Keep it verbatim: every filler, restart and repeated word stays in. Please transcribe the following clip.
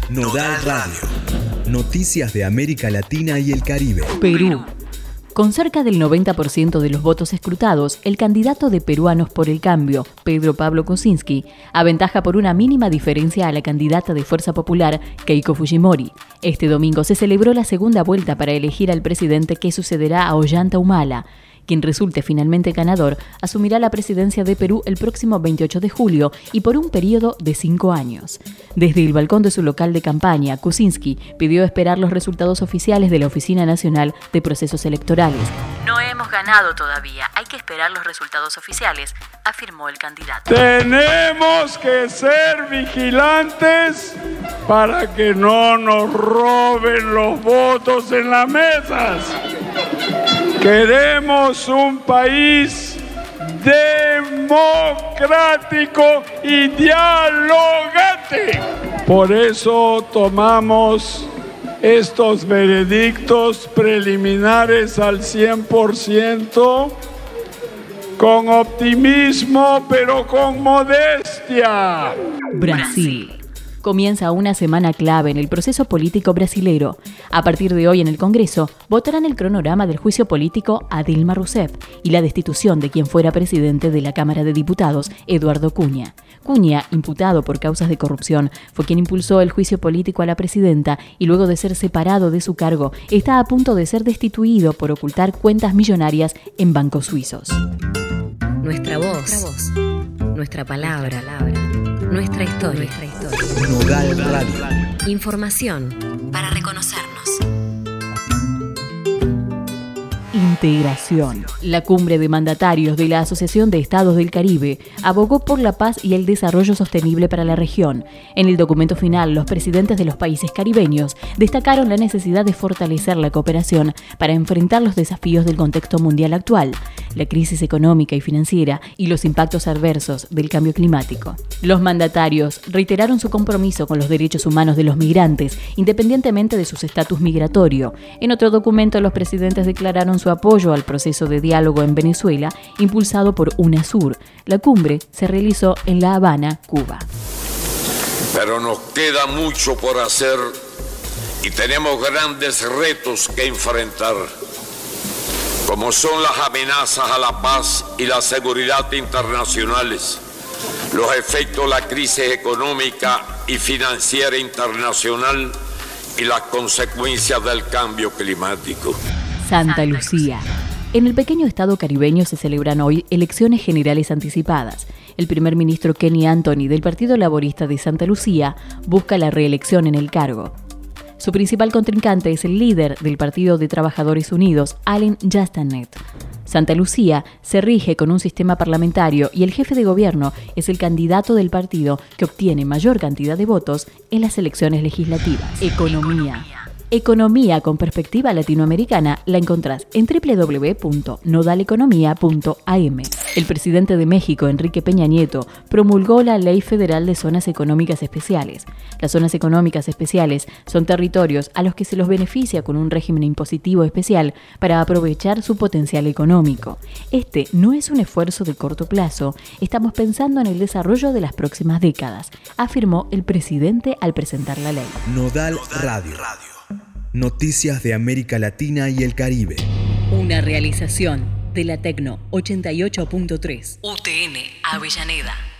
Nodal Radio. Noticias de América Latina y el Caribe. Perú. Con cerca del noventa por ciento de los votos escrutados, el candidato de Peruanos por el Cambio, Pedro Pablo Kuczynski, aventaja por una mínima diferencia a la candidata de Fuerza Popular, Keiko Fujimori. Este domingo se celebró la segunda vuelta para elegir al presidente que sucederá a Ollanta Humala. Quien resulte finalmente ganador asumirá la presidencia de Perú el próximo veintiocho de julio y por un periodo de cinco años. Desde el balcón de su local de campaña, Kuczynski pidió esperar los resultados oficiales de la Oficina Nacional de Procesos Electorales. No hemos ganado todavía, hay que esperar los resultados oficiales, afirmó el candidato. Tenemos que ser vigilantes para que no nos roben los votos en las mesas. Queremos un país democrático y dialogante. Por eso tomamos estos veredictos preliminares al cien por ciento con optimismo, pero con modestia. Brasil. Comienza una semana clave en el proceso político brasilero. A partir de hoy en el Congreso votarán el cronograma del juicio político a Dilma Rousseff y la destitución de quien fuera presidente de la Cámara de Diputados, Eduardo Cunha. Cunha, imputado por causas de corrupción, fue quien impulsó el juicio político a la presidenta y luego de ser separado de su cargo, está a punto de ser destituido por ocultar cuentas millonarias en bancos suizos. Nuestra voz, nuestra, voz, nuestra palabra, palabra. Nuestra historia. Nuestra historia. Nodal Radio. Información para reconocernos. Integración. La cumbre de mandatarios de la Asociación de Estados del Caribe abogó por la paz y el desarrollo sostenible para la región. En el documento final, los presidentes de los países caribeños destacaron la necesidad de fortalecer la cooperación para enfrentar los desafíos del contexto mundial actual, la crisis económica y financiera y los impactos adversos del cambio climático. Los mandatarios reiteraron su compromiso con los derechos humanos de los migrantes, independientemente de su estatus migratorio. En otro documento, los presidentes declararon su apoyo al proceso de diálogo en Venezuela, impulsado por UNASUR. La cumbre se realizó en La Habana, Cuba. Pero nos queda mucho por hacer y tenemos grandes retos que enfrentar, como son las amenazas a la paz y la seguridad internacionales, los efectos de la crisis económica y financiera internacional y las consecuencias del cambio climático. Santa Lucía. En el pequeño estado caribeño se celebran hoy elecciones generales anticipadas. El primer ministro Kenny Anthony del Partido Laborista de Santa Lucía busca la reelección en el cargo. Su principal contrincante es el líder del Partido de Trabajadores Unidos, Alain Yastanet. Santa Lucía se rige con un sistema parlamentario y el jefe de gobierno es el candidato del partido que obtiene mayor cantidad de votos en las elecciones legislativas. Economía. Economía con perspectiva latinoamericana la encontrás en doble u doble u doble u punto nodal economía punto a m. El presidente de México, Enrique Peña Nieto, promulgó la Ley Federal de Zonas Económicas Especiales. Las zonas económicas especiales son territorios a los que se los beneficia con un régimen impositivo especial para aprovechar su potencial económico. Este no es un esfuerzo de corto plazo, estamos pensando en el desarrollo de las próximas décadas, afirmó el presidente al presentar la ley. Nodal Radio. Noticias de América Latina y el Caribe. Una realización de la Tecno ochenta y ocho punto tres. U T N Avellaneda.